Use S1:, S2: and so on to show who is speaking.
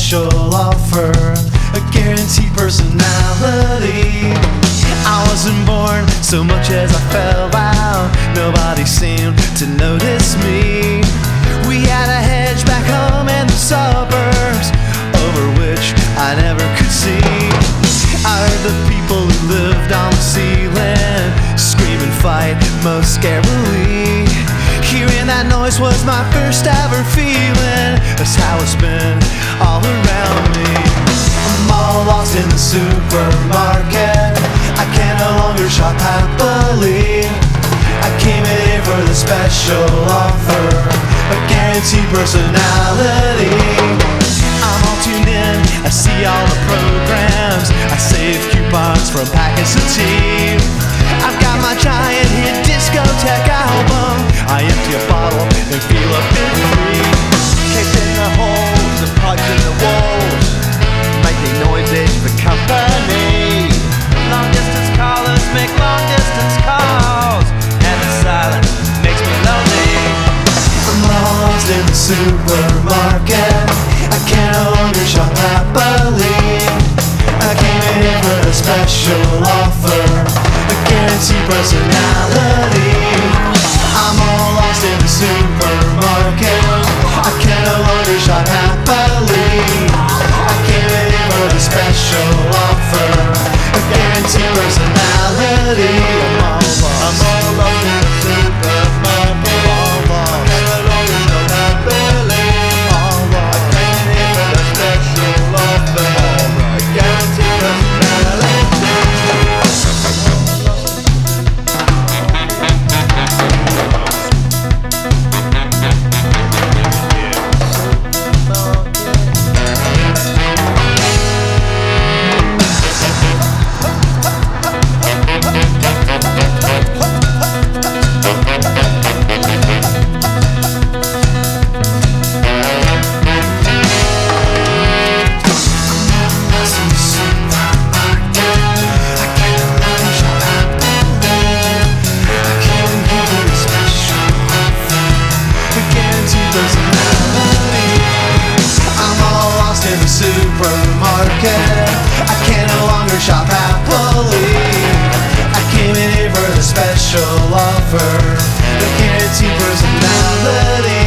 S1: special offer, a guaranteed personality. I wasn't born so much as I fell out. Nobody seemed to notice me. We had a hedge back home in the suburbs, over which I never could see. I heard the people who lived on the ceiling scream and fight most scarily. Hearing that noise was my first ever feeling. That's how it's been all around me. I'm all lost in the supermarket. I can no longer shop happily. I came in here for the special offer, a guaranteed personality. I'm all tuned in, I see all the programs, I save coupons from packets of tea. I've got my giant hit discotheque album. I empty a bottle and feel a bit free.
S2: Kicked in the holes and plugged in the walls, making noises for company. Long distance callers make long distance calls, and the silence makes me lonely.
S1: I'm lost in the supermarket. I can no longer shop happily. I came in here for a special offer, a guaranteed personality. I'm all lost in the supermarket. I can no longer shop happily. I came in here for the special offer, a guaranteed personality. I'm all lost in the supermarket. I can no longer shop happily. I came in here for the special offer, a guaranteed personality. I'm all lost in the supermarket. I can no longer shop happily. I came in here for the special offer, the guaranteed personality.